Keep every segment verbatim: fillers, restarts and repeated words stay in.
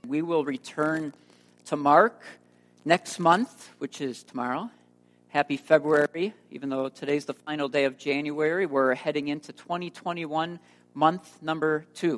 We will return to Mark next month, which is tomorrow. Happy February. Even though today's the final day of January, we're heading into twenty twenty-one, month number two.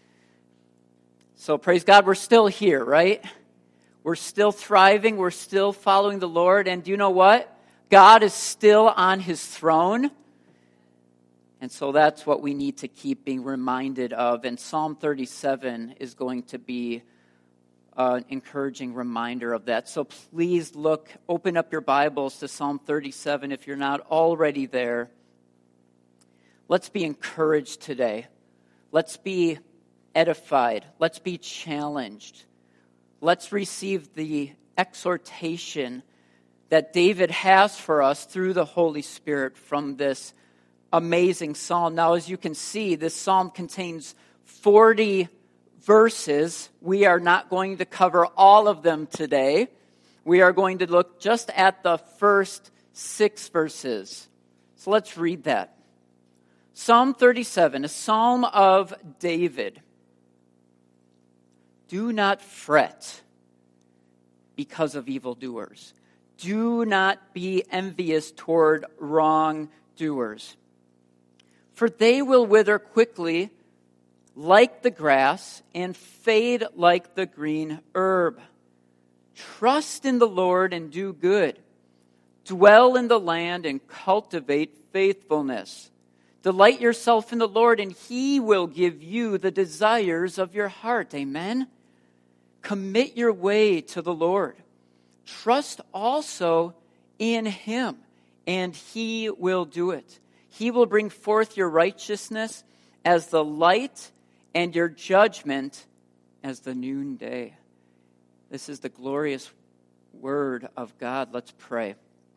So praise God, we're still here, right? We're still thriving. We're still following the Lord. And do you know what? God is still on his throne. And so that's what we need to keep being reminded of. And Psalm thirty-seven is going to be an encouraging reminder of that. So please look, open up your Bibles to Psalm thirty-seven if you're not already there. Let's be encouraged today. Let's be edified. Let's be challenged. Let's receive the exhortation that David has for us through the Holy Spirit from this amazing psalm. Now, as you can see, this psalm contains forty verses. We are not going to cover all of them today. We are going to look just at the first six verses. So let's read that. Psalm thirty-seven, a psalm of David. Do not fret because of evildoers. Do not be envious toward wrongdoers. For they will wither quickly like the grass and fade like the green herb. Trust in the Lord and do good. Dwell in the land and cultivate faithfulness. Delight yourself in the Lord, and he will give you the desires of your heart. Amen. Commit your way to the Lord. Trust also in him, and he will do it. He will bring forth your righteousness as the light and your judgment as the noonday. This is the glorious word of God. Let's pray.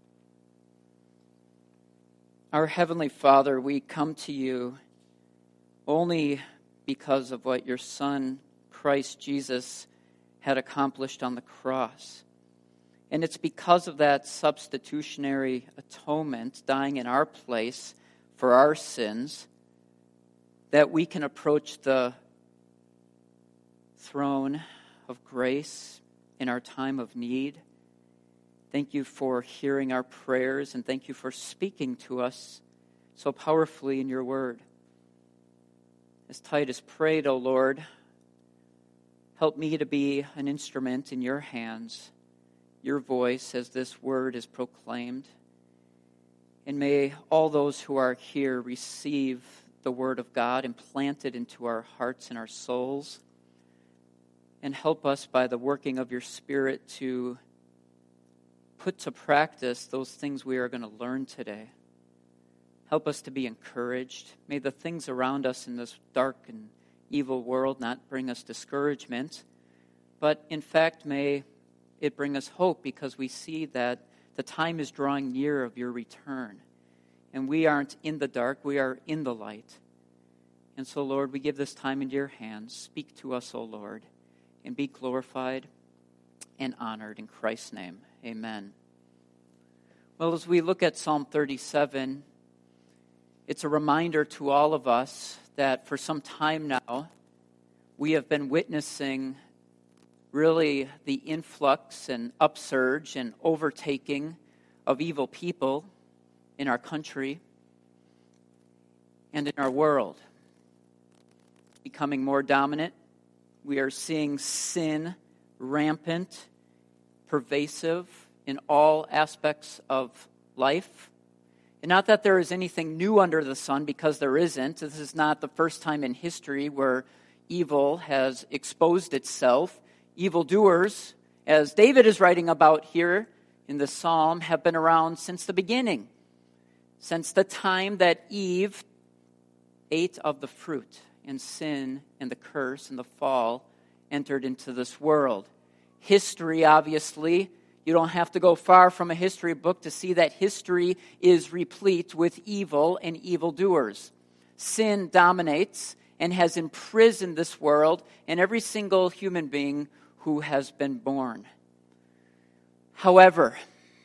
Our Heavenly Father, we come to you only because of what your Son, Christ Jesus, had accomplished on the cross. And it's because of that substitutionary atonement, dying in our place for our sins, that we can approach the throne of grace in our time of need. Thank you for hearing our prayers, and thank you for speaking to us so powerfully in your word. As Titus prayed, O Lord, help me to be an instrument in your hands, your voice as this word is proclaimed. And may all those who are here receive the word of God implanted into our hearts and our souls, and help us by the working of your Spirit to put to practice those things we are going to learn today. Help us to be encouraged. May the things around us in this dark and evil world not bring us discouragement, but in fact may it bring us hope, because we see that the time is drawing near of your return. And we aren't in the dark, we are in the light. And so, Lord, we give this time into your hands. Speak to us, O Lord, and be glorified and honored in Christ's name. Amen. Well, as we look at Psalm thirty-seven, it's a reminder to all of us that for some time now, we have been witnessing really the influx and upsurge and overtaking of evil people in our country and in our world. Becoming more dominant. We are seeing sin rampant, pervasive in all aspects of life. And not that there is anything new under the sun, because there isn't. This is not the first time in history where evil has exposed itself. Evildoers, as David is writing about here in the psalm, have been around since the beginning, since the time that Eve ate of the fruit, and sin and the curse and the fall entered into this world. History, obviously, you don't have to go far from a history book to see that history is replete with evil and evildoers. Sin dominates and has imprisoned this world and every single human being who has been born. However,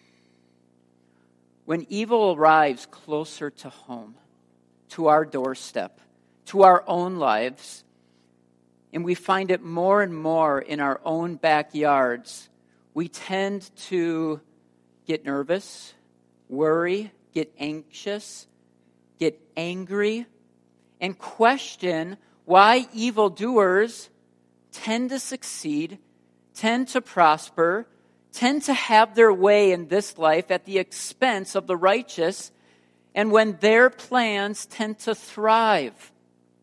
when evil arrives closer to home, to our doorstep, to our own lives, and we find it more and more in our own backyards, we tend to get nervous, worry, get anxious, get angry, and question why evildoers tend to succeed, tend to prosper, tend to have their way in this life at the expense of the righteous, and when their plans tend to thrive.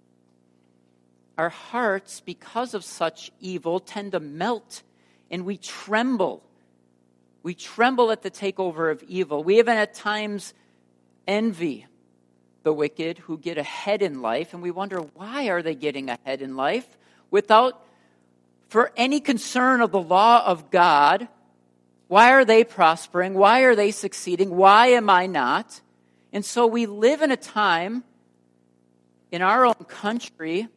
Our hearts, because of such evil, tend to melt, and we tremble. We tremble at the takeover of evil. We even at times envy the wicked who get ahead in life, and we wonder, why are they getting ahead in life without, for any concern of the law of God? Why are they prospering? Why are they succeeding? Why am I not? And so we live in a time in our own country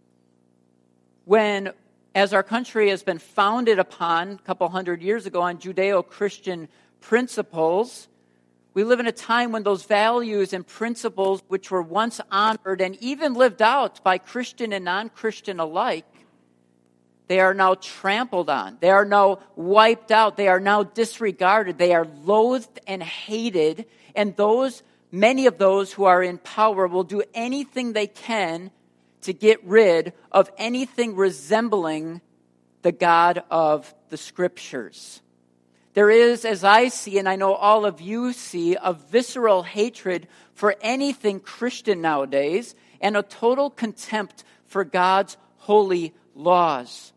when, as our country has been founded upon a couple hundred years ago on Judeo-Christian principles, we live in a time when those values and principles which were once honored and even lived out by Christian and non-Christian alike, they are now trampled on. They are now wiped out. They are now disregarded. They are loathed and hated. And those, many of those who are in power will do anything they can to get rid of anything resembling the God of the Scriptures. There is, as I see, and I know all of you see, a visceral hatred for anything Christian nowadays and a total contempt for God's holy laws.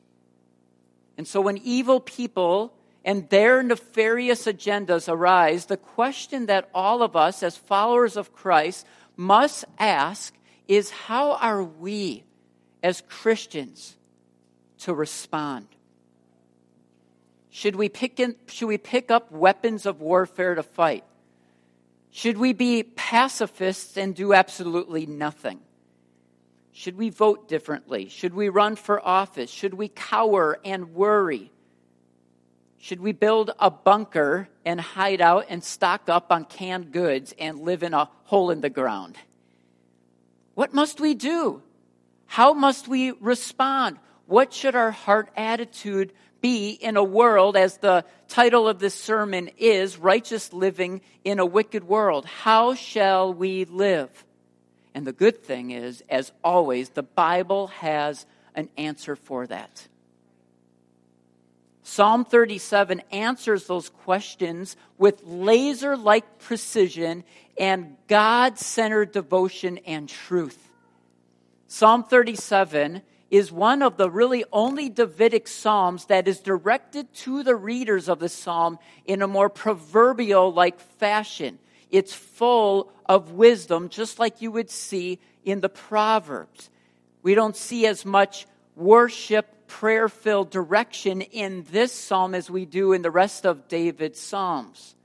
And so when evil people and their nefarious agendas arise, the question that all of us as followers of Christ must ask is, how are we as Christians to respond? Should we pick in, should we pick up weapons of warfare to fight? Should we be pacifists and do absolutely nothing? Should we vote differently? Should we run for office? Should we cower and worry? Should we build a bunker and hide out and stock up on canned goods and live in a hole in the ground? What must we do? How must we respond? What should our heart attitude be in a world, as the title of this sermon is, Righteous Living in a Wicked World? How shall we live? And the good thing is, as always, the Bible has an answer for that. Psalm thirty-seven answers those questions with laser-like precision and God-centered devotion and truth. Psalm thirty-seven is one of the really only Davidic psalms that is directed to the readers of the psalm in a more proverbial-like fashion. It's full of wisdom, just like you would see in the Proverbs. We don't see as much worship, prayer-filled direction in this psalm as we do in the rest of David's psalms.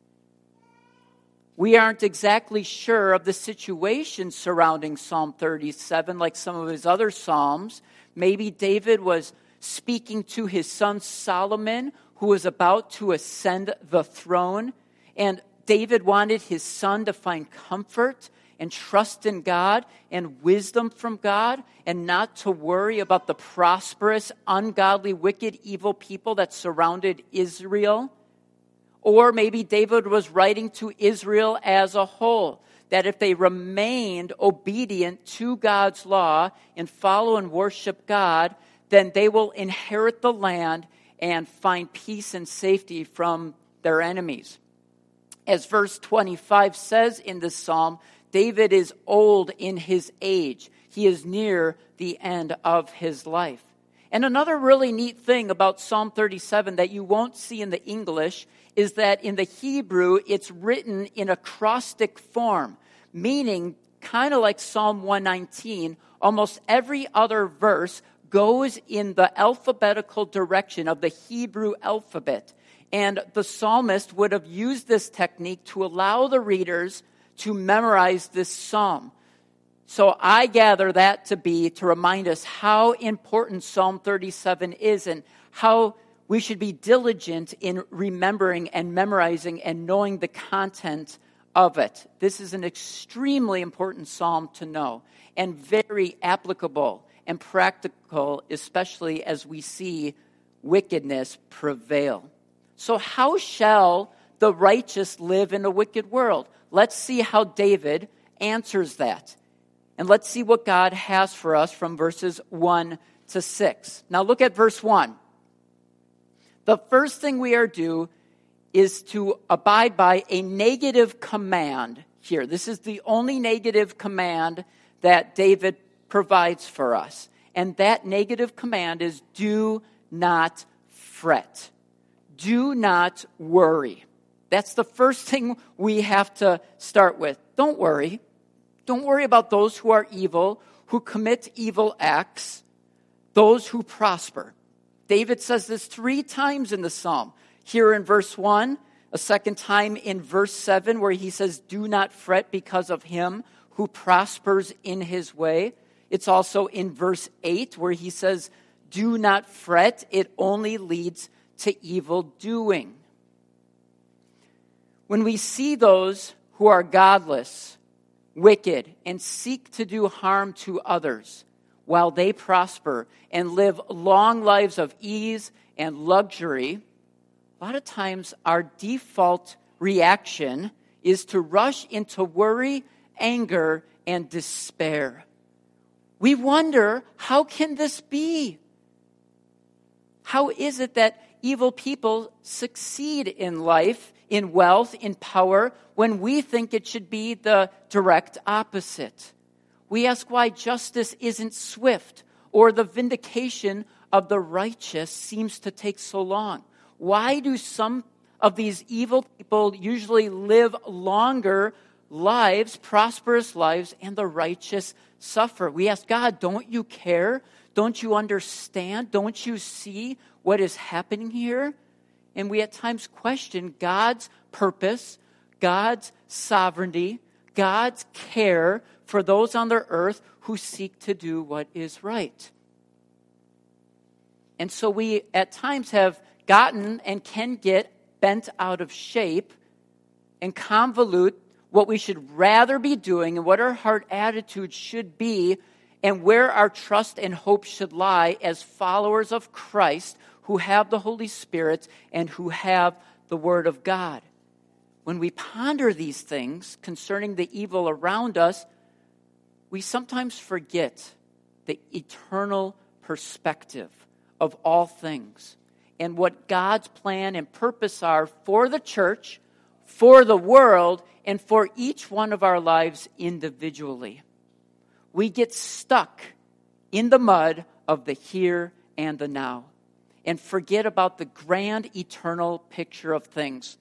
We aren't exactly sure of the situation surrounding Psalm thirty-seven like some of his other psalms. Maybe David was speaking to his son Solomon, who was about to ascend the throne, and David wanted his son to find comfort and trust in God and wisdom from God, and not to worry about the prosperous, ungodly, wicked, evil people that surrounded Israel. Or maybe David was writing to Israel as a whole, that if they remained obedient to God's law and follow and worship God, then they will inherit the land and find peace and safety from their enemies. As verse twenty-five says in this psalm, David is old in his age. He is near the end of his life. And another really neat thing about Psalm thirty-seven that you won't see in the English is that in the Hebrew, it's written in acrostic form, meaning kind of like Psalm one nineteen, almost every other verse goes in the alphabetical direction of the Hebrew alphabet. And the psalmist would have used this technique to allow the readers to memorize this psalm. So I gather that to be to remind us how important Psalm thirty-seven is and how we should be diligent in remembering and memorizing and knowing the content of it. This is an extremely important psalm to know and very applicable and practical, especially as we see wickedness prevail. So how shall the righteous live in a wicked world? Let's see how David answers that. And let's see what God has for us from verses one to six. Now look at verse one. The first thing we are to do is to abide by a negative command here. This is the only negative command that David provides for us. And that negative command is do not fret. Do not worry. That's the first thing we have to start with. Don't worry. Don't worry about those who are evil, who commit evil acts, those who prosper. David says this three times in the psalm. Here in verse one, a second time in verse seven, where he says, do not fret because of him who prospers in his way. It's also in verse eight, where he says, do not fret, it only leads to evil doing. When we see those who are godless, wicked, and seek to do harm to others while they prosper and live long lives of ease and luxury, a lot of times our default reaction is to rush into worry, anger, and despair. We wonder, how can this be? How is it that evil people succeed in life, in wealth, in power, when we think it should be the direct opposite? We ask why justice isn't swift, or the vindication of the righteous seems to take so long. Why do some of these evil people usually live longer lives, prosperous lives, and the righteous suffer? We ask God, don't you care? Don't you understand? Don't you see what is happening here? And we at times question God's purpose, God's sovereignty, God's care for those on the earth who seek to do what is right. And so we at times have gotten and can get bent out of shape and convolute what we should rather be doing and what our heart attitude should be and where our trust and hope should lie as followers of Christ who have the Holy Spirit and who have the Word of God. When we ponder these things concerning the evil around us, we sometimes forget the eternal perspective of all things and what God's plan and purpose are for the church, for the world, and for each one of our lives individually. We get stuck in the mud of the here and the now and forget about the grand eternal picture of things.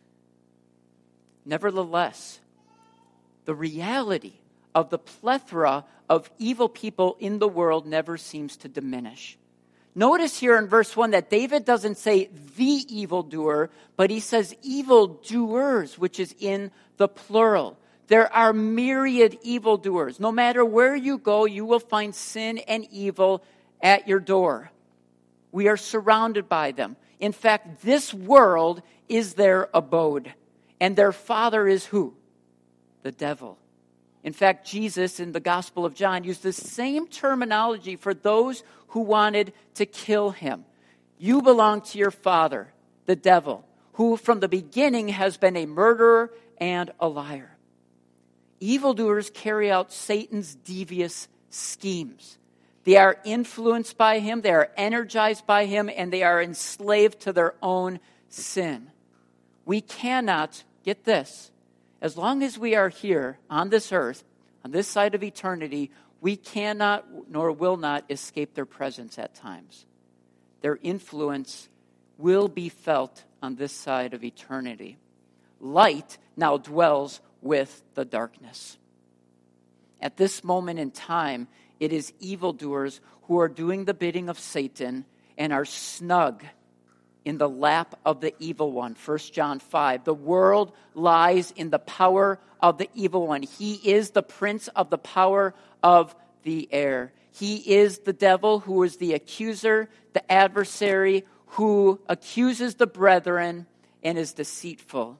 Nevertheless, the reality of the plethora of evil people in the world never seems to diminish. Notice here in verse one that David doesn't say the evildoer, but he says evildoers, which is in the plural. There are myriad evildoers. No matter where you go, you will find sin and evil at your door. We are surrounded by them. In fact, this world is their abode. And their father is who? The devil. In fact, Jesus in the Gospel of John used the same terminology for those who wanted to kill him. You belong to your father, the devil, who from the beginning has been a murderer and a liar. Evildoers carry out Satan's devious schemes. They are influenced by him, they are energized by him, and they are enslaved to their own sin. We cannot, get this, as long as we are here on this earth, on this side of eternity, we cannot nor will not escape their presence at times. Their influence will be felt on this side of eternity. Light now dwells with the darkness. At this moment in time, it is evildoers who are doing the bidding of Satan and are snug in the lap of the evil one. First John five. The world lies in the power of the evil one. He is the prince of the power of the air. He is the devil who is the accuser, the adversary, who accuses the brethren and is deceitful.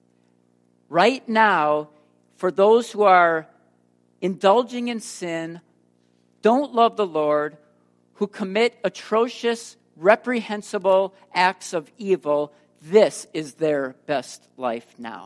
Right now, for those who are indulging in sin, don't love the Lord, who commit atrocious, reprehensible acts of evil, this is their best life now.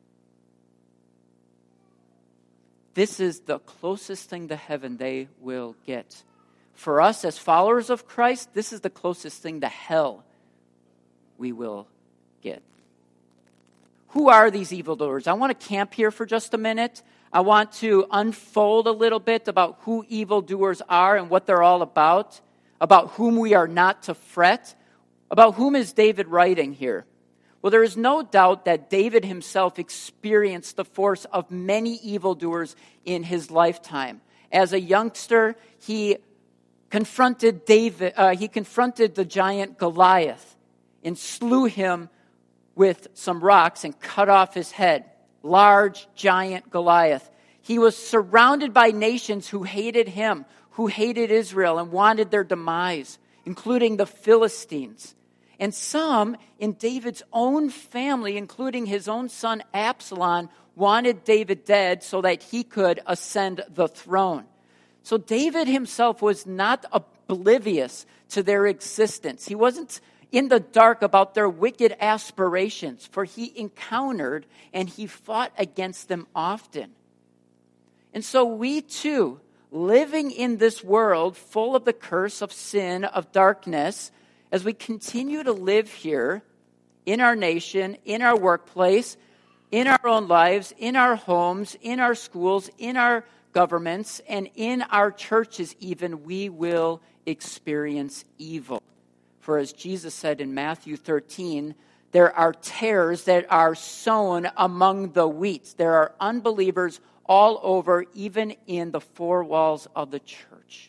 This is the closest thing to heaven they will get. For us as followers of Christ, this is the closest thing to hell we will get. Who are these evildoers? I want to camp here for just a minute. I want to unfold a little bit about who evildoers are and what they're all about, about whom we are not to fret. About whom is David writing here? Well, there is no doubt that David himself experienced the force of many evildoers in his lifetime. As a youngster, he confronted David. Uh, he confronted the giant Goliath and slew him with some rocks and cut off his head. Large, giant Goliath. He was surrounded by nations who hated him, who hated Israel and wanted their demise, including the Philistines. And some in David's own family, including his own son Absalom, wanted David dead so that he could ascend the throne. So David himself was not oblivious to their existence. He wasn't in the dark about their wicked aspirations, for he encountered and he fought against them often. And so we too, living in this world full of the curse of sin, of darkness, as we continue to live here in our nation, in our workplace, in our own lives, in our homes, in our schools, in our governments, and in our churches even, we will experience evil. For as Jesus said in Matthew thirteen, there are tares that are sown among the wheat. There are unbelievers all over, even in the four walls of the church.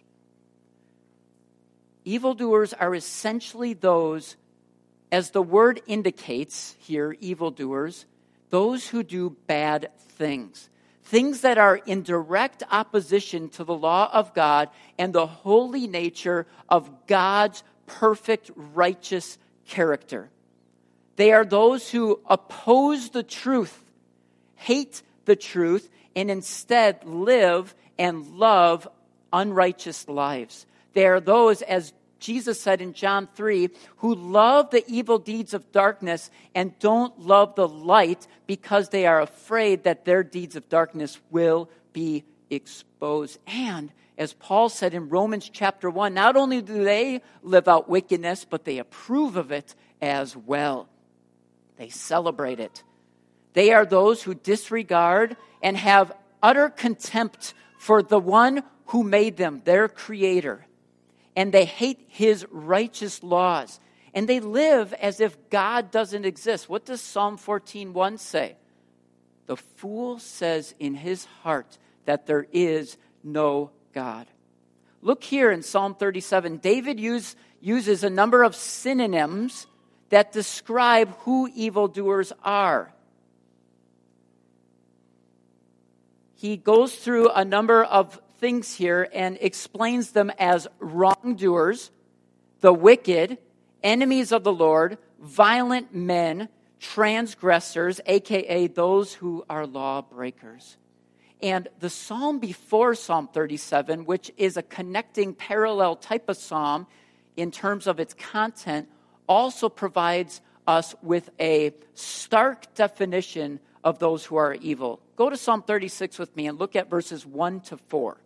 Evildoers are essentially those, as the word indicates here, evildoers, those who do bad things. Things that are in direct opposition to the law of God and the holy nature of God's perfect, righteous character. They are those who oppose the truth, hate the truth, and instead live and love unrighteous lives. They are those, as Jesus said in John three, who love the evil deeds of darkness and don't love the light because they are afraid that their deeds of darkness will be exposed. And as Paul said in Romans chapter one, not only do they live out wickedness, but they approve of it as well. They celebrate it. They are those who disregard and have utter contempt for the one who made them, their creator. And they hate his righteous laws. And they live as if God doesn't exist. What does Psalm fourteen one say? The fool says in his heart that there is no God. Look here in Psalm thirty-seven. David use, uses a number of synonyms that describe who evildoers are. He goes through a number of things here and explains them as wrongdoers, the wicked, enemies of the Lord, violent men, transgressors, aka those who are lawbreakers. And the psalm before Psalm thirty-seven, which is a connecting parallel type of psalm in terms of its content, also provides us with a stark definition of those who are evil. Go to Psalm thirty-six with me and look at verses one to four.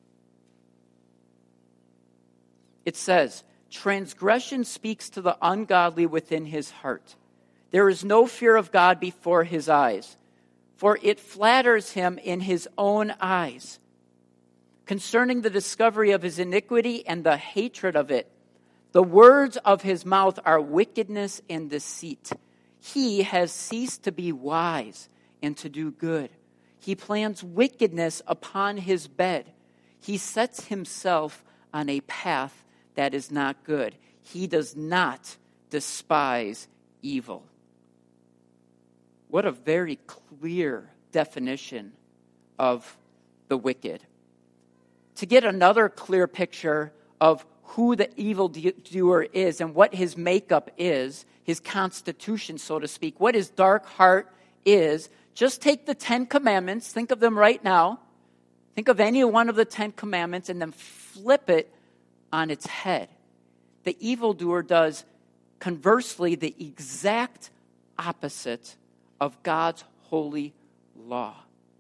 It says, transgression speaks to the ungodly within his heart. There is no fear of God before his eyes, for it flatters him in his own eyes. Concerning the discovery of his iniquity and the hatred of it, the words of his mouth are wickedness and deceit. He has ceased to be wise and to do good. He plans wickedness upon his bed. He sets himself on a path that is not good. He does not despise evil. What a very clear definition of the wicked. To get another clear picture of who the evildoer is and what his makeup is, his constitution, so to speak, what his dark heart is, just take the Ten Commandments, think of them right now, think of any one of the Ten Commandments, and then flip it on its head. The evildoer does, conversely, the exact opposite of God's holy law.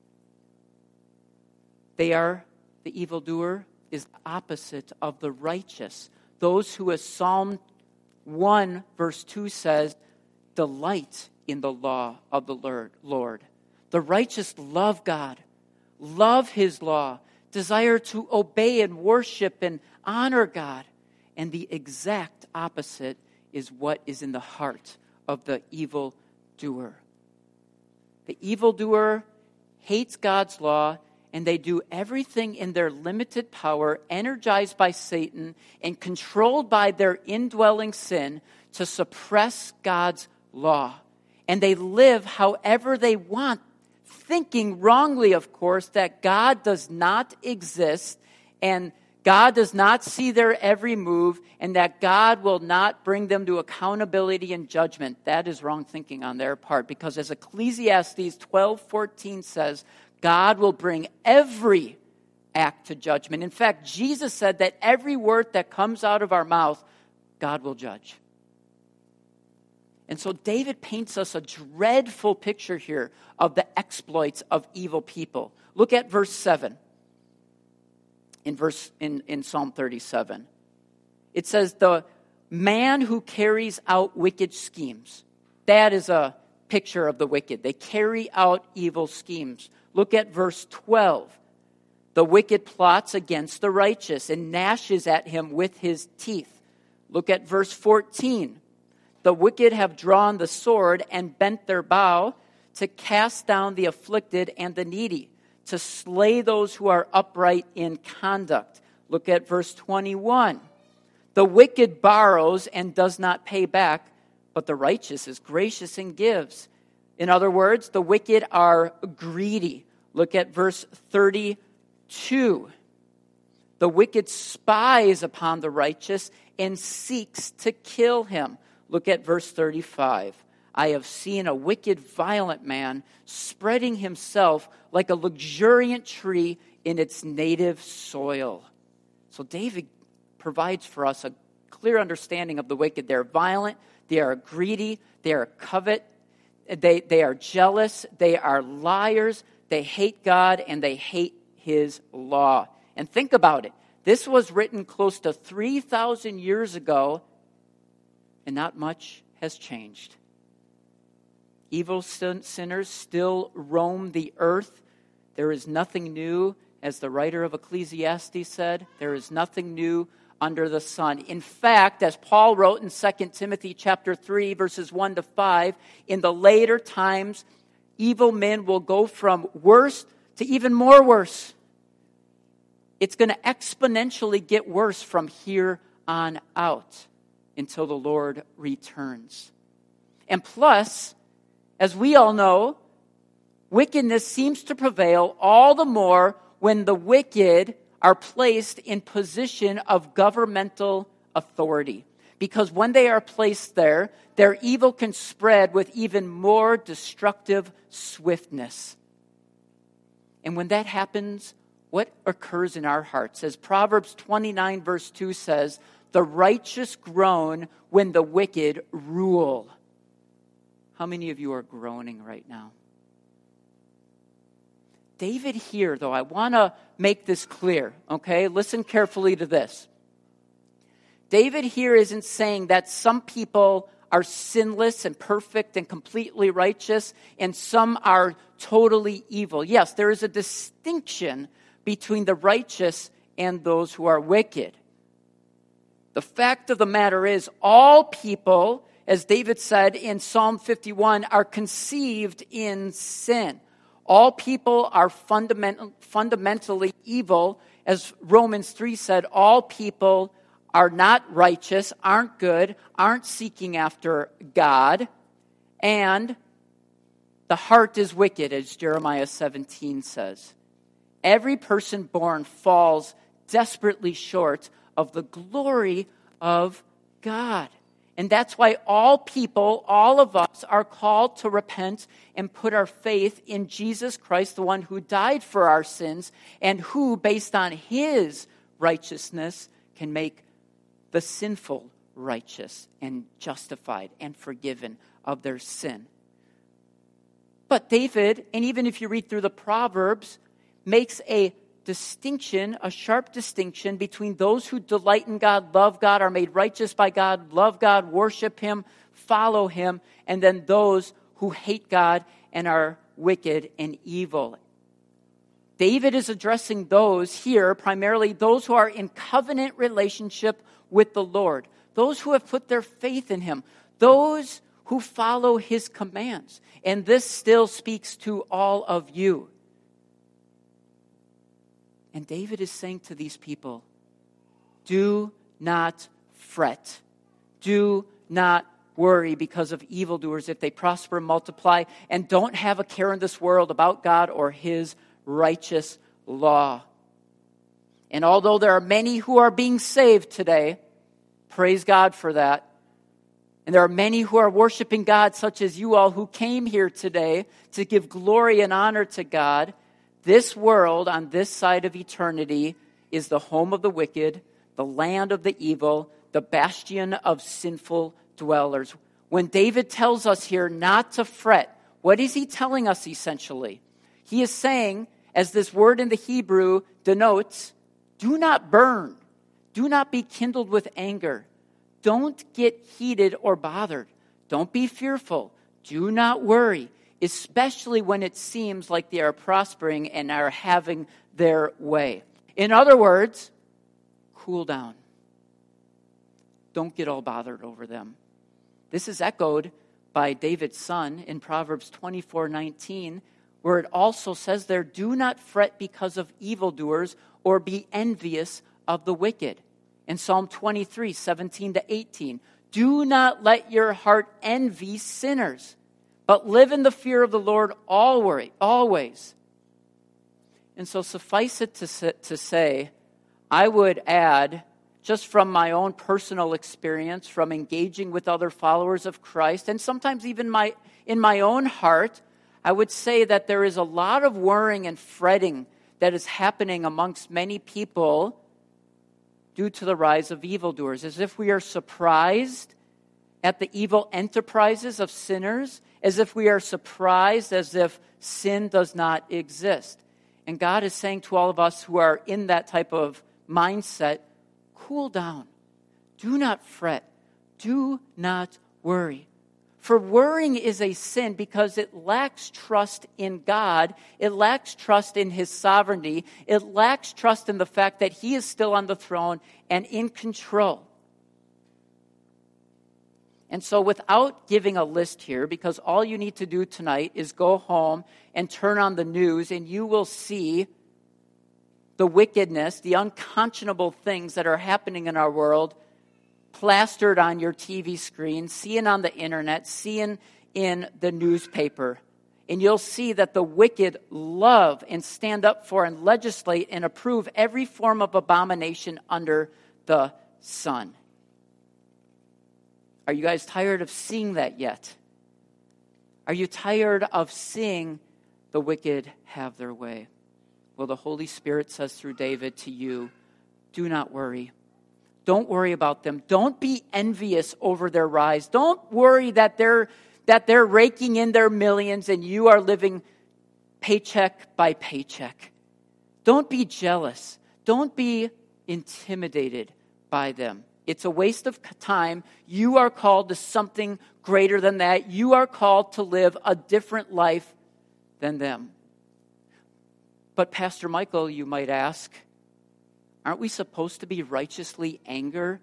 They are, the evildoer is the opposite of the righteous. Those who, as Psalm one, verse two says, delight in the law of the Lord. The righteous love God, love his law, desire to obey and worship and honor God. And the exact opposite is what is in the heart of the evildoer. The evildoer hates God's law, and they do everything in their limited power, energized by Satan and controlled by their indwelling sin, to suppress God's law. And they live however they want, thinking wrongly, of course, that God does not exist and God does not see their every move, and that God will not bring them to accountability and judgment. That is wrong thinking on their part, because as Ecclesiastes twelve fourteen says, God will bring every act to judgment. In fact, Jesus said that every word that comes out of our mouth, God will judge. And so David paints us a dreadful picture here of the exploits of evil people. Look at verse seven. In verse in, in Psalm thirty-seven. It says, the man who carries out wicked schemes. That is a picture of the wicked. They carry out evil schemes. Look at verse twelve. The wicked plots against the righteous and gnashes at him with his teeth. Look at verse fourteen. The wicked have drawn the sword and bent their bow to cast down the afflicted and the needy, to slay those who are upright in conduct. Look at verse twenty-one. The wicked borrows and does not pay back, but the righteous is gracious and gives. In other words, the wicked are greedy. Look at verse thirty-two. The wicked spies upon the righteous and seeks to kill him. Look at verse thirty-five. I have seen a wicked, violent man spreading himself like a luxuriant tree in its native soil. So David provides for us a clear understanding of the wicked. They're violent, they are greedy, they are covet, they, they are jealous, they are liars, they hate God, and they hate his law. And think about it. This was written close to three thousand years ago, and not much has changed. Evil sin- sinners still roam the earth. There is nothing new, as the writer of Ecclesiastes said. There is nothing new under the sun. In fact, as Paul wrote in Second Timothy chapter three, verses one to five, in the later times, evil men will go from worse to even more worse. It's going to exponentially get worse from here on out until the Lord returns. And plus, as we all know, wickedness seems to prevail all the more when the wicked are placed in position of governmental authority. Because when they are placed there, their evil can spread with even more destructive swiftness. And when that happens, what occurs in our hearts? As Proverbs twenty-nine verse two says, the righteous groan when the wicked rule. How many of you are groaning right now? David here, though, I want to make this clear, okay? Listen carefully to this. David here isn't saying that some people are sinless and perfect and completely righteous, and some are totally evil. Yes, there is a distinction between the righteous and those who are wicked. The fact of the matter is, all people, as David said in Psalm fifty-one, are conceived in sin. All people are fundament- fundamentally evil. As Romans three said, all people are not righteous, aren't good, aren't seeking after God, and the heart is wicked, as Jeremiah seventeen says. Every person born falls desperately short of the glory of God. And that's why all people, all of us, are called to repent and put our faith in Jesus Christ, the one who died for our sins, and who, based on his righteousness, can make the sinful righteous and justified and forgiven of their sin. But David, and even if you read through the Proverbs, makes a distinction, a sharp distinction between those who delight in God, love God, are made righteous by God, love God, worship Him, follow Him, and then those who hate God and are wicked and evil. David is addressing those here, primarily those who are in covenant relationship with the Lord, those who have put their faith in Him, those who follow His commands. And this still speaks to all of you. And David is saying to these people, do not fret. Do not worry because of evildoers if they prosper and multiply, and don't have a care in this world about God or His righteous law. And although there are many who are being saved today, praise God for that. And there are many who are worshiping God, such as you all who came here today to give glory and honor to God. This world on this side of eternity is the home of the wicked, the land of the evil, the bastion of sinful dwellers. When David tells us here not to fret, what is he telling us essentially? He is saying, as this word in the Hebrew denotes, do not burn. Do not be kindled with anger. Don't get heated or bothered. Don't be fearful. Do not worry, especially when it seems like they are prospering and are having their way. In other words, cool down. Don't get all bothered over them. This is echoed by David's son in Proverbs twenty-four nineteen, where it also says there, do not fret because of evildoers or be envious of the wicked. In Psalm twenty-three seventeen to eighteen, do not let your heart envy sinners, but live in the fear of the Lord always. And so suffice it to, to say, I would add, just from my own personal experience, from engaging with other followers of Christ, and sometimes even my in my own heart, I would say that there is a lot of worrying and fretting that is happening amongst many people due to the rise of evildoers, as if we are surprised at the evil enterprises of sinners, as if we are surprised as if sin does not exist. And God is saying to all of us who are in that type of mindset, cool down. Do not fret. Do not worry. For worrying is a sin because it lacks trust in God. It lacks trust in His sovereignty. It lacks trust in the fact that He is still on the throne and in control. And so without giving a list here, because all you need to do tonight is go home and turn on the news and you will see the wickedness, the unconscionable things that are happening in our world plastered on your T V screen, seeing on the internet, seeing in the newspaper. And you'll see that the wicked love and stand up for and legislate and approve every form of abomination under the sun. Are you guys tired of seeing that yet? Are you tired of seeing the wicked have their way? Well, the Holy Spirit says through David to you, do not worry. Don't worry about them. Don't be envious over their rise. Don't worry that they're that they're raking in their millions and you are living paycheck by paycheck. Don't be jealous. Don't be intimidated by them. It's a waste of time. You are called to something greater than that. You are called to live a different life than them. But Pastor Michael, you might ask, aren't we supposed to be righteously angry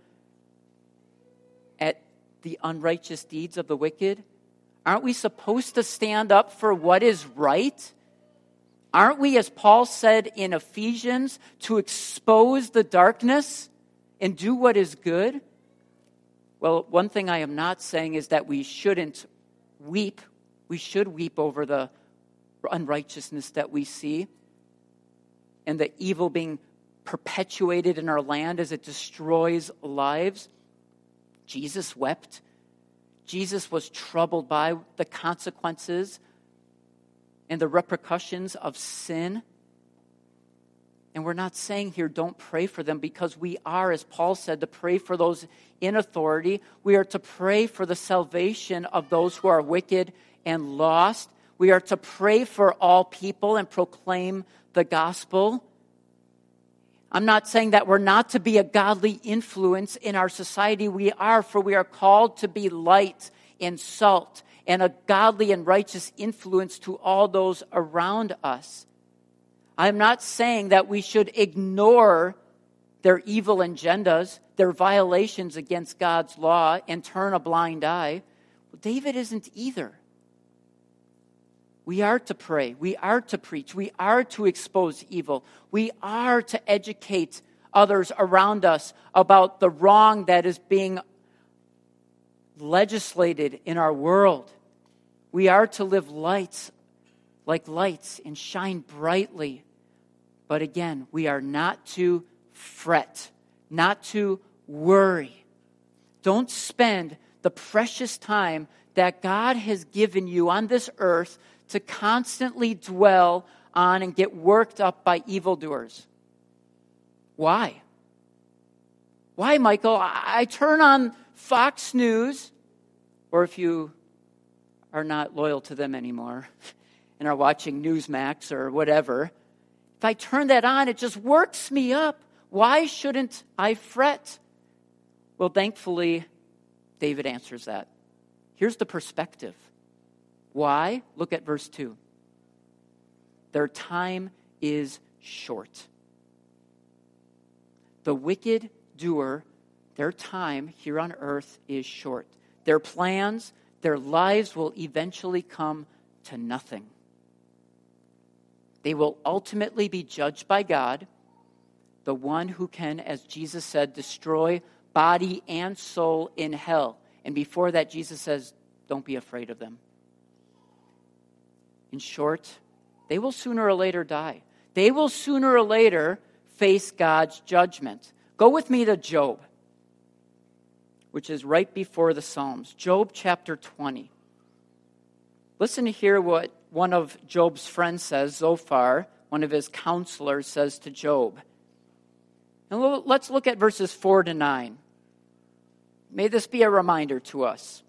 at the unrighteous deeds of the wicked? Aren't we supposed to stand up for what is right? Aren't we, as Paul said in Ephesians, to expose the darkness and do what is good? Well, one thing I am not saying is that we shouldn't weep. We should weep over the unrighteousness that we see and the evil being perpetuated in our land as it destroys lives. Jesus wept. Jesus was troubled by the consequences and the repercussions of sin. And we're not saying here don't pray for them, because we are, as Paul said, to pray for those in authority. We are to pray for the salvation of those who are wicked and lost. We are to pray for all people and proclaim the gospel. I'm not saying that we're not to be a godly influence in our society. We are, for we are called to be light and salt and a godly and righteous influence to all those around us. I'm not saying that we should ignore their evil agendas, their violations against God's law, and turn a blind eye. Well, David isn't either. We are to pray. We are to preach. We are to expose evil. We are to educate others around us about the wrong that is being legislated in our world. We are to live lights like lights and shine brightly. But again, we are not to fret, not to worry. Don't spend the precious time that God has given you on this earth to constantly dwell on and get worked up by evildoers. Why? Why, Michael? I turn on Fox News, or if you are not loyal to them anymore and are watching Newsmax or whatever, if I turn that on, it just works me up. Why shouldn't I fret? Well, thankfully, David answers that. Here's the perspective. Why? Look at verse two. Their time is short. The wicked doer, their time here on earth is short. Their plans, their lives will eventually come to nothing. They will ultimately be judged by God, the one who can, as Jesus said, destroy body and soul in hell. And before that, Jesus says, don't be afraid of them. In short, they will sooner or later die. They will sooner or later face God's judgment. Go with me to Job, which is right before the Psalms. Job chapter twenty. Listen to hear what one of Job's friends says, Zophar, one of his counselors, says to Job. And let's look at verses four to nine. May this be a reminder to us.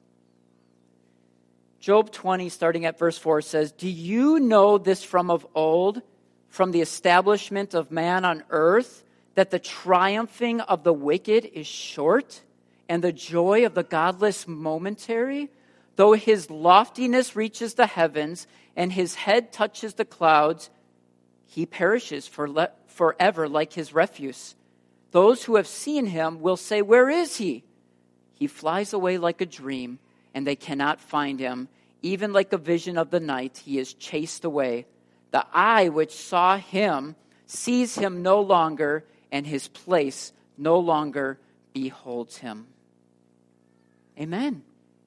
Job twenty, starting at verse four, says, "Do you know this from of old, from the establishment of man on earth, that the triumphing of the wicked is short, and the joy of the godless momentary? Though his loftiness reaches the heavens, and his head touches the clouds, he perishes for le- forever like his refuse. Those who have seen him will say, 'Where is he?' He flies away like a dream, and they cannot find him. Even like a vision of the night, he is chased away. The eye which saw him sees him no longer, and his place no longer beholds him." Amen.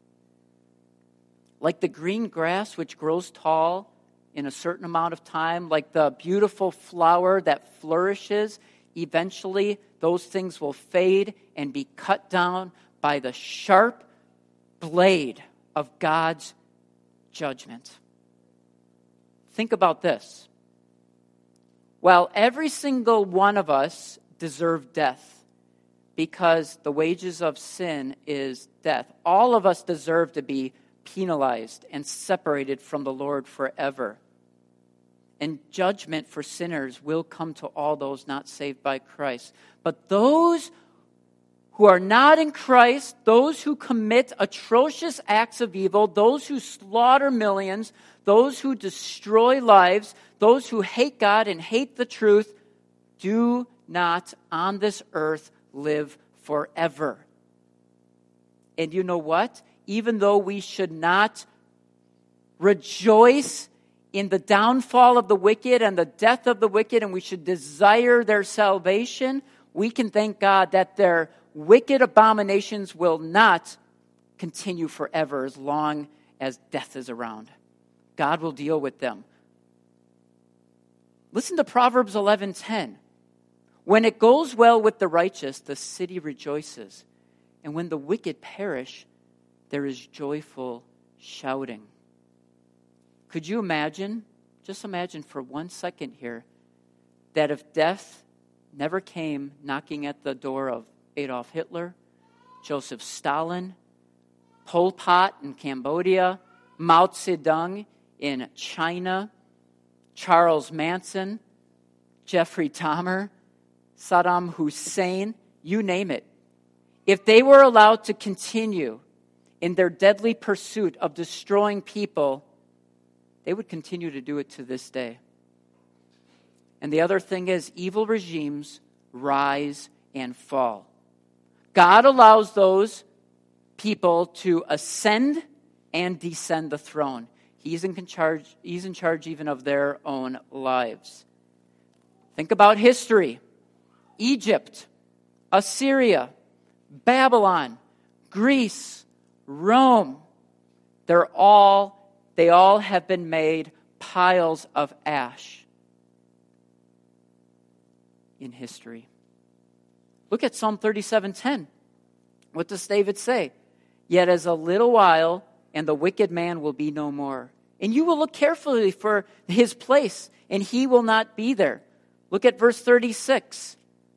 Like the green grass which grows tall in a certain amount of time, like the beautiful flower that flourishes, eventually those things will fade and be cut down by the sharp blade of God's judgment. Think about this. While every single one of us deserve death, because the wages of sin is death, all of us deserve to be penalized and separated from the Lord forever. And judgment for sinners will come to all those not saved by Christ. But those who are not in Christ, those who commit atrocious acts of evil, those who slaughter millions, those who destroy lives, those who hate God and hate the truth, do not on this earth live forever. And you know what? Even though we should not rejoice in the downfall of the wicked and the death of the wicked, and we should desire their salvation, we can thank God that their wicked abominations will not continue forever as long as death is around. God will deal with them. Listen to Proverbs eleven ten. "When it goes well with the righteous, the city rejoices. And when the wicked perish, there is joyful shouting." Could you imagine, just imagine for one second here, that if death never came knocking at the door of Adolf Hitler, Joseph Stalin, Pol Pot in Cambodia, Mao Zedong in China, Charles Manson, Jeffrey Dahmer, Saddam Hussein, you name it. If they were allowed to continue in their deadly pursuit of destroying people, they would continue to do it to this day. And the other thing is, evil regimes rise and fall. God allows those people to ascend and descend the throne. He's in charge, he's in charge even of their own lives. Think about history. Egypt, Assyria, Babylon, Greece, Rome. They're all, they all have been made piles of ash in history. Look at Psalm thirty-seven ten. What does David say? Yet as a little while, and the wicked man will be no more. And you will look carefully for his place, and he will not be there. Look at verse thirty-six.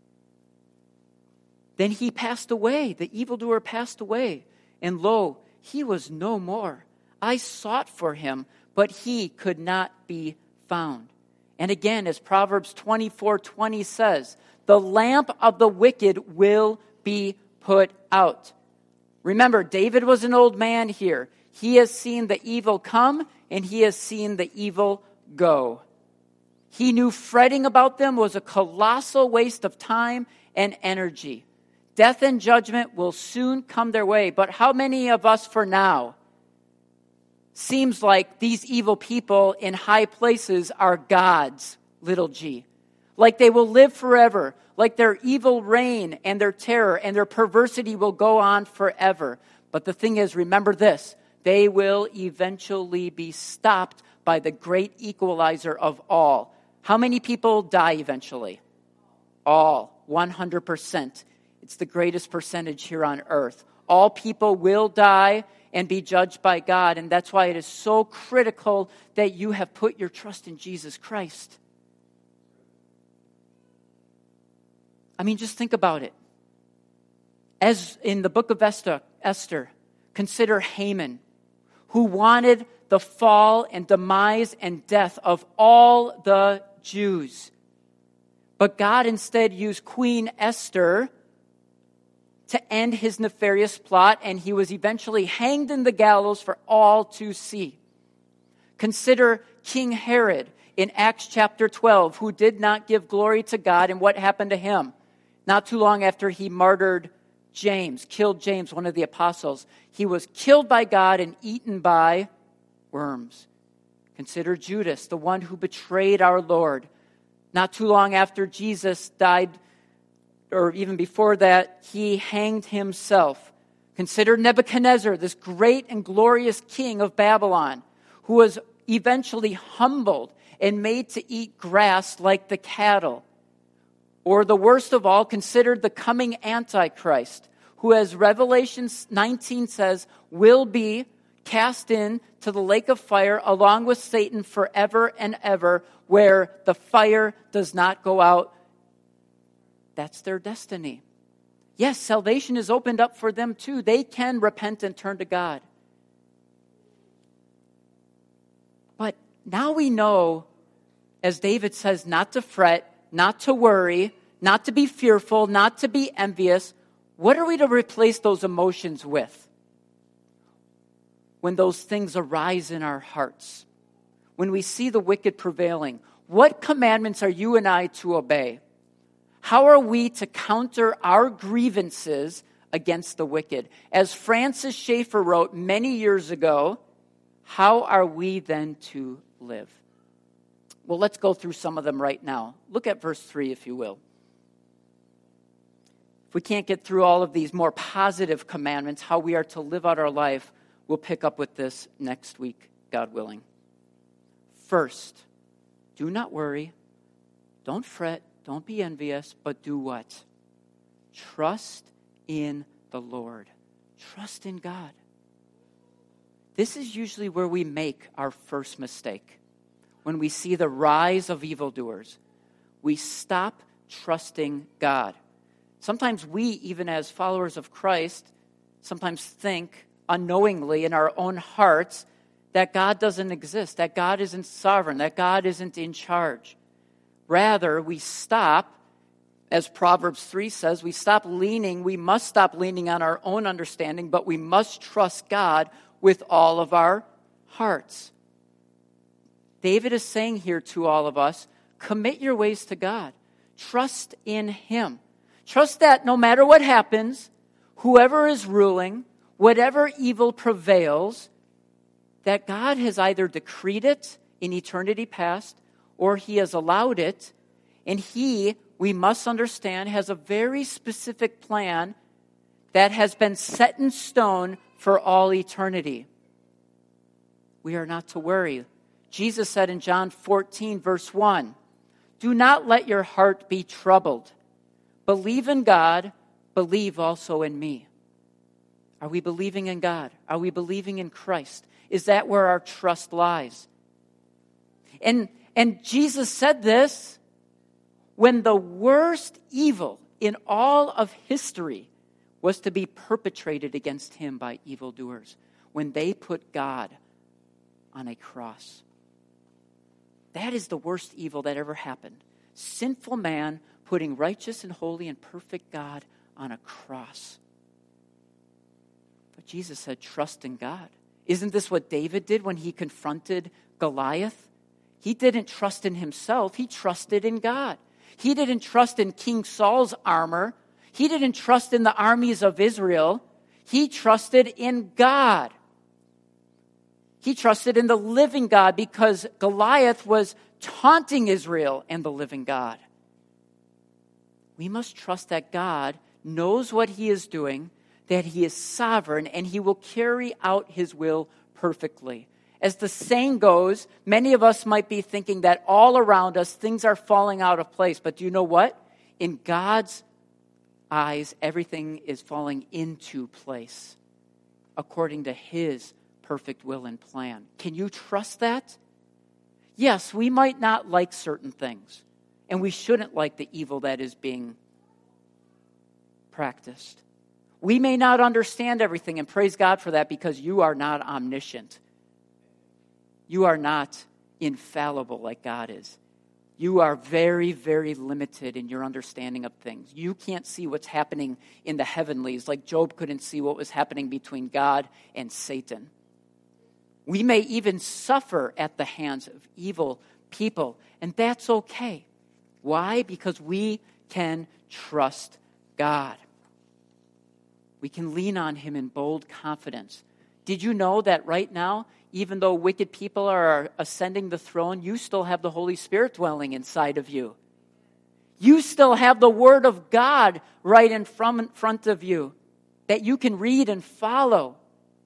Then he passed away, the evildoer passed away, and lo, he was no more. I sought for him, but he could not be found. And again, as Proverbs twenty-four twenty says, the lamp of the wicked will be put out. Remember, David was an old man here. He has seen the evil come, and he has seen the evil go. He knew fretting about them was a colossal waste of time and energy. Death and judgment will soon come their way. But how many of us for now seems like these evil people in high places are gods, little g? Like they will live forever. Like their evil reign and their terror and their perversity will go on forever. But the thing is, remember this. They will eventually be stopped by the great equalizer of all. How many people die eventually? All. one hundred percent. It's the greatest percentage here on earth. All people will die and be judged by God. And that's why it is so critical that you have put your trust in Jesus Christ. I mean, just think about it. As in the book of Esther, Esther, consider Haman, who wanted the fall and demise and death of all the Jews. But God instead used Queen Esther to end his nefarious plot, and he was eventually hanged in the gallows for all to see. Consider King Herod in Acts chapter twelve, who did not give glory to God, and what happened to him? Not too long after he martyred James, killed James, one of the apostles, he was killed by God and eaten by worms. Consider Judas, the one who betrayed our Lord. Not too long after Jesus died, or even before that, he hanged himself. Consider Nebuchadnezzar, this great and glorious king of Babylon, who was eventually humbled and made to eat grass like the cattle. Or the worst of all, consider the coming Antichrist, who, as Revelation nineteen says, will be cast into the lake of fire along with Satan forever and ever, where the fire does not go out. That's their destiny. Yes, salvation is opened up for them too. They can repent and turn to God. But now we know, as David says, not to fret, not to worry, not to be fearful, not to be envious. What are we to replace those emotions with? When those things arise in our hearts, when we see the wicked prevailing, what commandments are you and I to obey? How are we to counter our grievances against the wicked? As Francis Schaeffer wrote many years ago, how are we then to live? Well, let's go through some of them right now. Look at verse three, if you will. If we can't get through all of these more positive commandments, how we are to live out our life, we'll pick up with this next week, God willing. First, do not worry, don't fret, don't be envious, but do what? Trust in the Lord. Trust in God. This is usually where we make our first mistake. When we see the rise of evildoers, we stop trusting God. Sometimes we, even as followers of Christ, sometimes think unknowingly in our own hearts that God doesn't exist, that God isn't sovereign, that God isn't in charge. Rather, we stop, as Proverbs three says, we stop leaning, we must stop leaning on our own understanding, but we must trust God with all of our hearts. David is saying here to all of us, commit your ways to God. Trust in Him. Trust that no matter what happens, whoever is ruling, whatever evil prevails, that God has either decreed it in eternity past or He has allowed it, and He, we must understand, has a very specific plan that has been set in stone for all eternity. We are not to worry. Jesus said in John fourteen, verse one, do not let your heart be troubled. Believe in God, believe also in me. Are we believing in God? Are we believing in Christ? Is that where our trust lies? And, and Jesus said this when the worst evil in all of history was to be perpetrated against Him by evildoers, when they put God on a cross. That is the worst evil that ever happened. Sinful man putting righteous and holy and perfect God on a cross. But Jesus said, trust in God. Isn't this what David did when he confronted Goliath? He didn't trust in himself. He trusted in God. He didn't trust in King Saul's armor. He didn't trust in the armies of Israel. He trusted in God. He trusted in the living God because Goliath was taunting Israel and the living God. We must trust that God knows what He is doing, that He is sovereign, and He will carry out His will perfectly. As the saying goes, many of us might be thinking that all around us things are falling out of place. But do you know what? In God's eyes, everything is falling into place according to His perfect will and plan. Can you trust that? Yes, we might not like certain things, and we shouldn't like the evil that is being practiced. We may not understand everything, and praise God for that, because you are not omniscient. You are not infallible like God is. You are very, very limited in your understanding of things. You can't see what's happening in the heavenlies, like Job couldn't see what was happening between God and Satan. We may even suffer at the hands of evil people, and that's okay. Why? Because we can trust God. We can lean on Him in bold confidence. Did you know that right now, even though wicked people are ascending the throne, you still have the Holy Spirit dwelling inside of you? You still have the Word of God right in front of you that you can read and follow.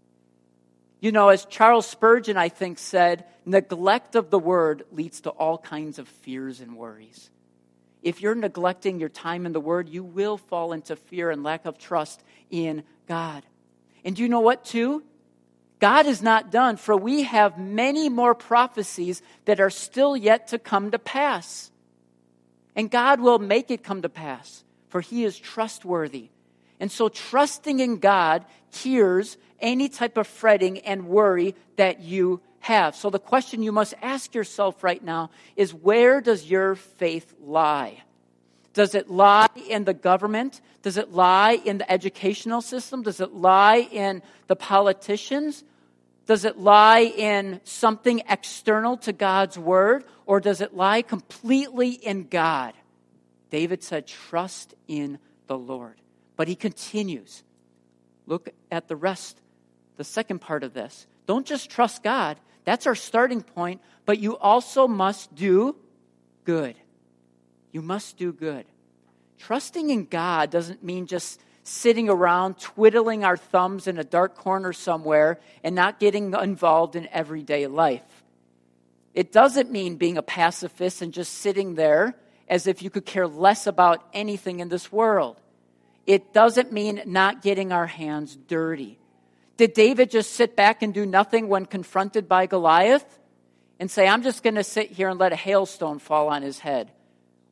You know, as Charles Spurgeon, I think, said, neglect of the Word leads to all kinds of fears and worries. If you're neglecting your time in the Word, you will fall into fear and lack of trust in God. And do you know what, too? God is not done, for we have many more prophecies that are still yet to come to pass. And God will make it come to pass, for He is trustworthy. And so trusting in God cures any type of fretting and worry that you have. So the question you must ask yourself right now is, where does your faith lie? Does it lie in the government? Does it lie in the educational system? Does it lie in the politicians? Does it lie in something external to God's word? Or does it lie completely in God? David said, trust in the Lord. But he continues. Look at the rest, the second part of this. Don't just trust God. That's our starting point. But you also must do good. You must do good. Trusting in God doesn't mean just sitting around twiddling our thumbs in a dark corner somewhere and not getting involved in everyday life. It doesn't mean being a pacifist and just sitting there as if you could care less about anything in this world. It doesn't mean not getting our hands dirty. Did David just sit back and do nothing when confronted by Goliath and say, I'm just going to sit here and let a hailstone fall on his head?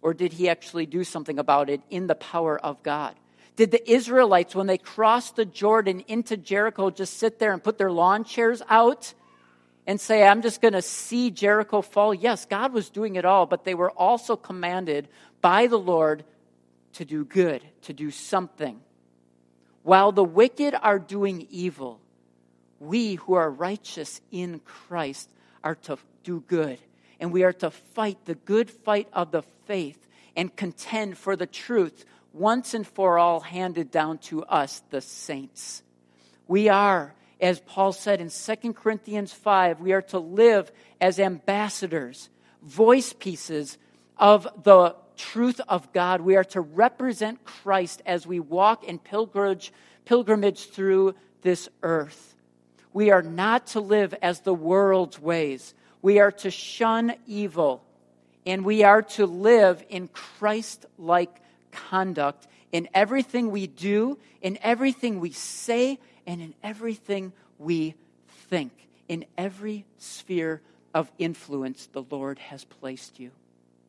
or did he actually do something about it in the power of God? Did the Israelites, when they crossed the Jordan into Jericho, just sit there and put their lawn chairs out and say, I'm just going to see Jericho fall? Yes, God was doing it all, but they were also commanded by the Lord to do good, to do something. While the wicked are doing evil, we who are righteous in Christ are to do good. And we are to fight the good fight of the faith and contend for the truth once and for all handed down to us, the saints. We are, as Paul said in Second Corinthians five, we are to live as ambassadors, voice pieces of the truth of God. We are to represent Christ as we walk in pilgrimage, pilgrimage through this earth. We are not to live as the world's ways. We are to shun evil, and we are to live in Christ-like conduct in everything we do, in everything we say, and in everything we think, in every sphere of influence the Lord has placed you.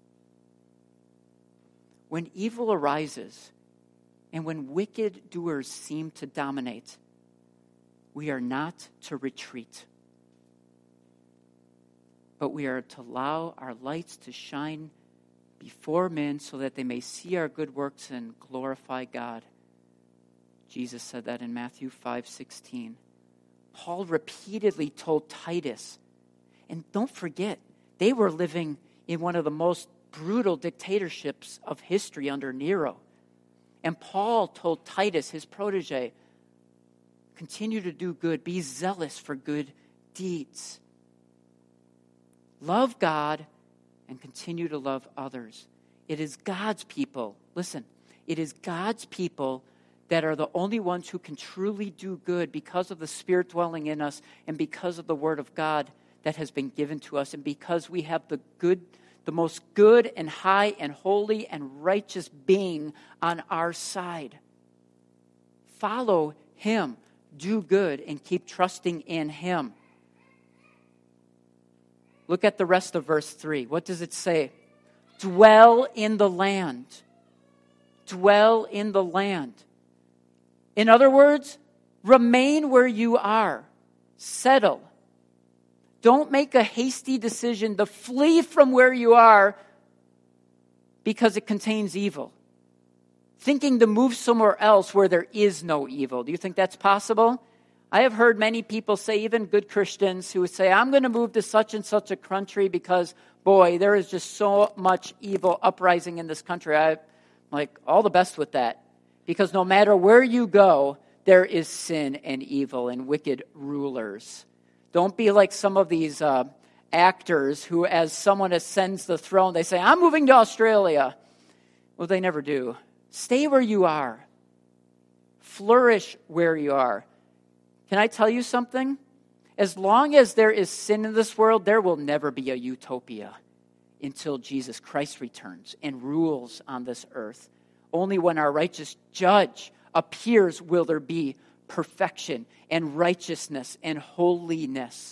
When evil arises, and when wicked doers seem to dominate, we are not to retreat, but we are to allow our lights to shine before men so that they may see our good works and glorify God. Jesus said that in Matthew five sixteen. Paul repeatedly told Titus, and don't forget, they were living in one of the most brutal dictatorships of history under Nero. And Paul told Titus, his protege, continue to do good, be zealous for good deeds. Love God and continue to love others. It is God's people, listen, it is God's people that are the only ones who can truly do good because of the Spirit dwelling in us and because of the Word of God that has been given to us and because we have the good, the most good and high and holy and righteous being on our side. Follow Him, do good, and keep trusting in Him. Look at the rest of verse three. What does it say? Dwell in the land. Dwell in the land. In other words, remain where you are. Settle. Don't make a hasty decision to flee from where you are because it contains evil. Thinking to move somewhere else where there is no evil. Do you think that's possible? I have heard many people say, even good Christians, who would say, I'm going to move to such and such a country because, boy, there is just so much evil uprising in this country. I'm like, all the best with that. Because no matter where you go, there is sin and evil and wicked rulers. Don't be like some of these uh, actors who, as someone ascends the throne, they say, I'm moving to Australia. Well, they never do. Stay where you are. Flourish where you are. Can I tell you something? As long as there is sin in this world, there will never be a utopia until Jesus Christ returns and rules on this earth. Only when our righteous judge appears will there be perfection and righteousness and holiness.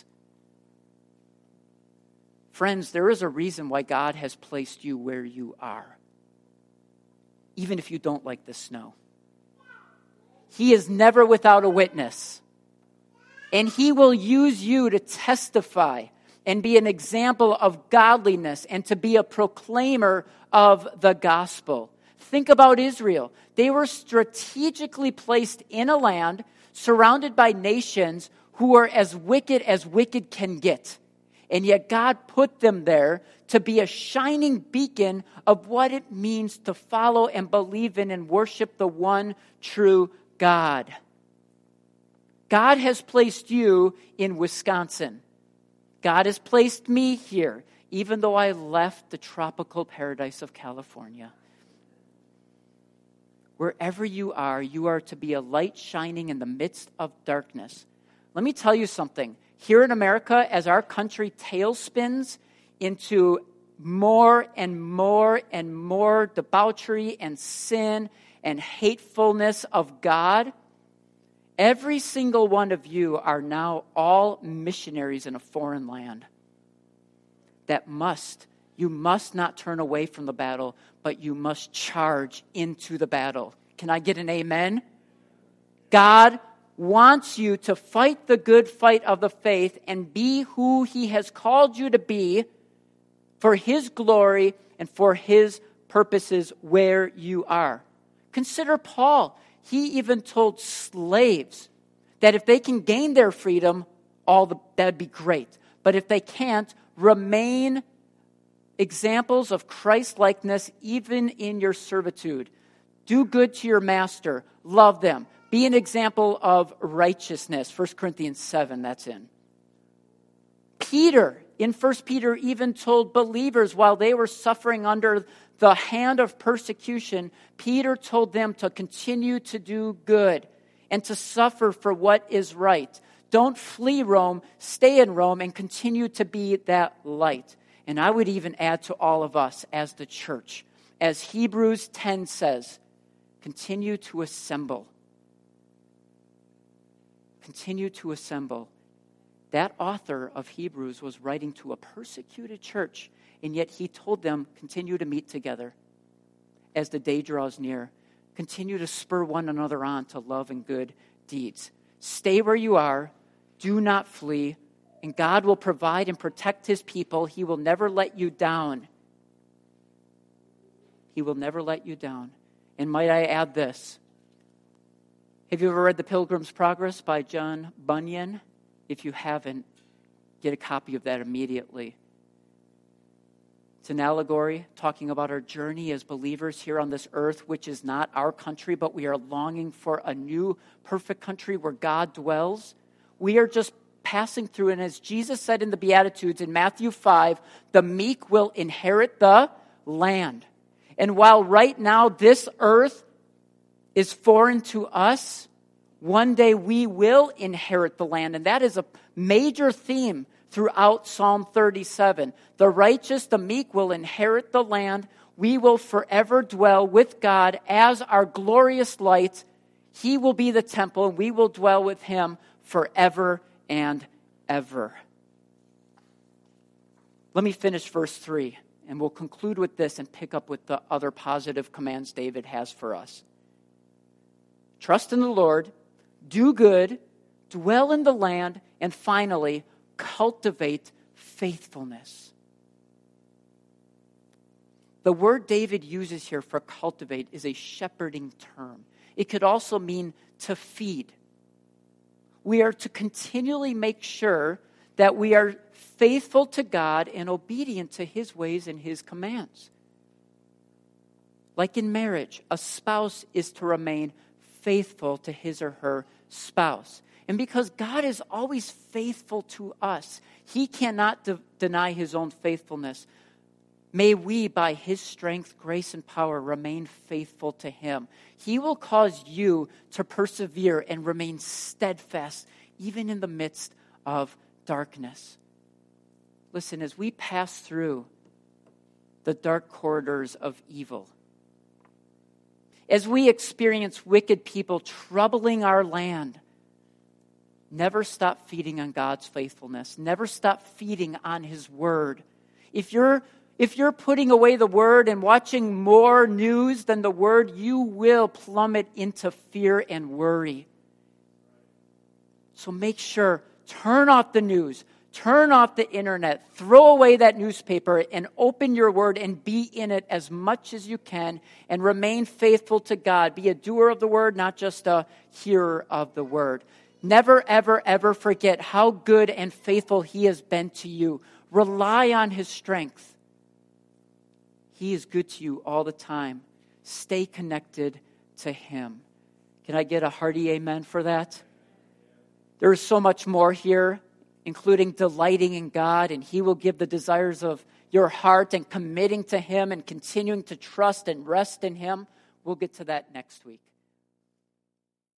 Friends, there is a reason why God has placed you where you are, even if you don't like the snow. He is never without a witness. And He will use you to testify and be an example of godliness and to be a proclaimer of the gospel. Think about Israel. They were strategically placed in a land surrounded by nations who were as wicked as wicked can get. And yet God put them there to be a shining beacon of what it means to follow and believe in and worship the one true God. God has placed you in Wisconsin. God has placed me here, even though I left the tropical paradise of California. Wherever you are, you are to be a light shining in the midst of darkness. Let me tell you something. Here in America, as our country tailspins into more and more and more debauchery and sin and hatefulness of God, every single one of you are now all missionaries in a foreign land that must You must not turn away from the battle, but you must charge into the battle. Can I get an amen? God wants you to fight the good fight of the faith and be who he has called you to be for his glory and for his purposes where you are. Consider Paul. He even told slaves that if they can gain their freedom, all the, that'd be great. But if they can't, remain examples of Christ-likeness even in your servitude. Do good to your master. Love them. Be an example of righteousness. First Corinthians seven, that's in. Peter, in First Peter, even told believers while they were suffering under the hand of persecution, Peter told them to continue to do good and to suffer for what is right. Don't flee Rome, stay in Rome, and continue to be that light. And I would even add to all of us as the church, as Hebrews ten says, continue to assemble. Continue to assemble. That author of Hebrews was writing to a persecuted church, and yet he told them, continue to meet together as the day draws near. Continue to spur one another on to love and good deeds. Stay where you are. Do not flee. And God will provide and protect his people. He will never let you down. He will never let you down. And might I add this? Have you ever read The Pilgrim's Progress by John Bunyan? If you haven't, get a copy of that immediately. It's an allegory talking about our journey as believers here on this earth, which is not our country, but we are longing for a new perfect country where God dwells. We are just passing through, and as Jesus said in the Beatitudes in Matthew five, the meek will inherit the land. And while right now this earth is foreign to us, one day we will inherit the land. And that is a major theme throughout Psalm thirty-seven. The righteous, the meek will inherit the land. We will forever dwell with God as our glorious light. He will be the temple, and we will dwell with him forever and ever. Let me finish verse three, and we'll conclude with this and pick up with the other positive commands David has for us. Trust in the Lord, do good, dwell in the land, and finally, cultivate faithfulness. The word David uses here for cultivate is a shepherding term. It could also mean to feed. We are to continually make sure that we are faithful to God and obedient to his ways and his commands. Like in marriage, a spouse is to remain faithful to his or her spouse. And because God is always faithful to us, he cannot de- deny his own faithfulness. May we, by his strength, grace, and power, remain faithful to him. He will cause you to persevere and remain steadfast, even in the midst of darkness. Listen, as we pass through the dark corridors of evil, as we experience wicked people troubling our land, never stop feeding on God's faithfulness. Never stop feeding on his word. If you're If you're putting away the word and watching more news than the word, you will plummet into fear and worry. So make sure, turn off the news, turn off the internet, throw away that newspaper and open your word and be in it as much as you can and remain faithful to God. Be a doer of the word, not just a hearer of the word. Never, ever, ever forget how good and faithful he has been to you. Rely on his strength. He is good to you all the time. Stay connected to him. Can I get a hearty amen for that? There is so much more here, including delighting in God, and he will give the desires of your heart and committing to him and continuing to trust and rest in him. We'll get to that next week.